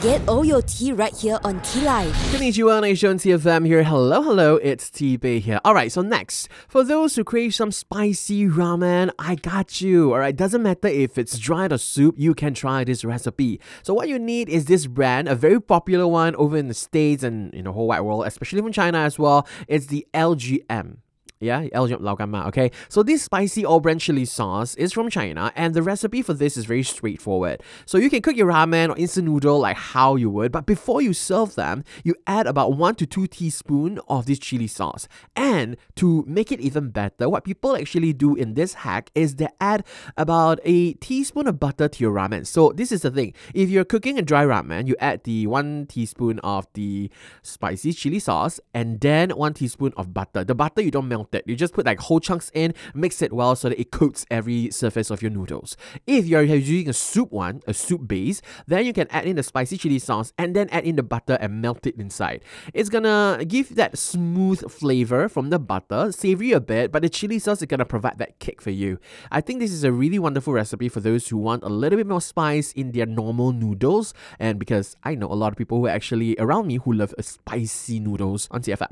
Get all your tea right here on Tea Life. Konnichiwa Nation, TFM here. Hello, it's T-Bay here. Alright, so next, for those who crave some spicy ramen, I got you. Alright, doesn't matter if it's dried or soup, you can try this recipe. So what you need is this brand, a very popular one over in the States and in the whole wide world, especially from China as well. It's the LGM. Yeah, LGM Lao Gan Ma, okay? So this spicy all-brand chili sauce is from China, and the recipe for this is very straightforward. So you can cook your ramen or instant noodle like how you would, but before you serve them, you add about 1 to 2 teaspoons of this chili sauce. And to make it even better, what people actually do in this hack is they add about a teaspoon of butter to your ramen. So this is the thing. If you're cooking a dry ramen, you add the 1 teaspoon of the spicy chili sauce and then 1 teaspoon of butter. The butter, you don't melt it. You just put like whole chunks in, mix it well so that it coats every surface of your noodles. If you're using a soup base, then you can add in the spicy chili sauce and then add in the butter and melt it inside. It's gonna give that smooth flavor from the butter, savory a bit, but the chili sauce is gonna provide that kick for you. I think this is a really wonderful recipe for those who want a little bit more spice in their normal noodles, and because I know a lot of people who are actually around me who love spicy noodles on TFM.